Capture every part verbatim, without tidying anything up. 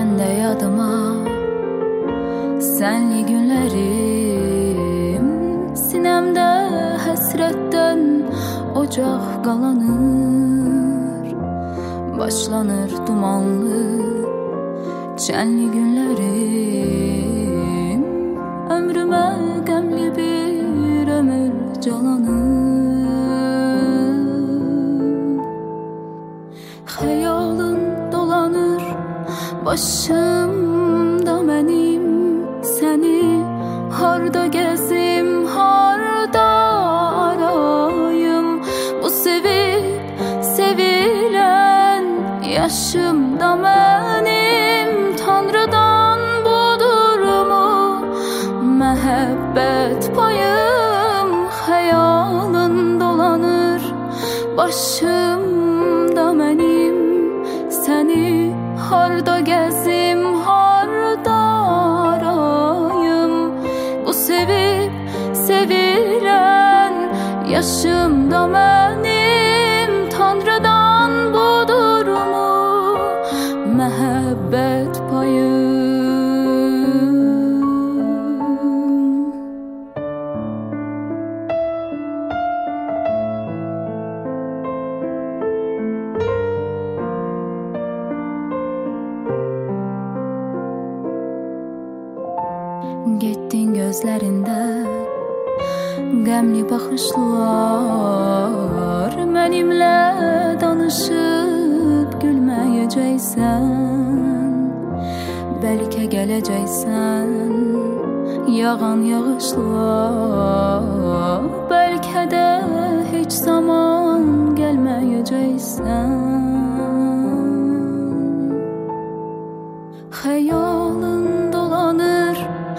düşende yadıma senli günlerim, sinemde hasretten ocak qalanır. Başlanır dumanlı çenli günlerim, ömrüme gemli bir ömür calanır. Hayalın dolanır başımda benim, seni harda gezim, harda arayım. Bu sevip sevilen yaşımda benim, Tanrı'dan bu durumu mehabbet payım. Hayalın dolanır başımda benim, seni harda gezim, harda arayım. Bu sevip sevilen yaşımda benim, Tanrı'dan bu durumu mehabbet payım. Gittin gözlerinde gemli bakışlar, benimle danışıp gülmeyeceksen. Belki geleceksen yağan yağışlar, belki de hiç zaman gelmeyeceksen. Hayalın dolanır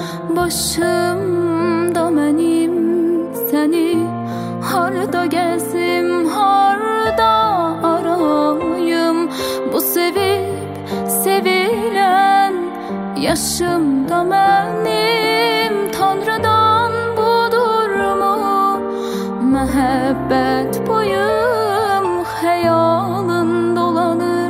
başımda benim, seni harda gezim, harda arayım. Bu sevip sevilen yaşımda benim, Tanrı'dan bu durumu mehabbet payım. Hayalın dolanır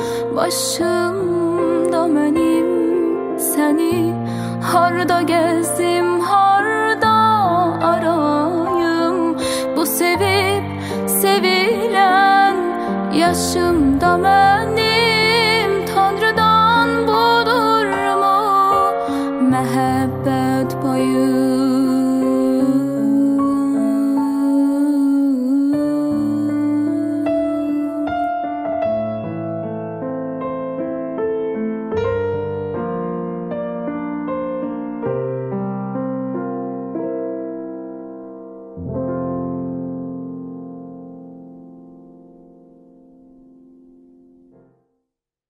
başımda benim, seni harda gezim, harda arayım. Bu sevip sevilen yaşımda ben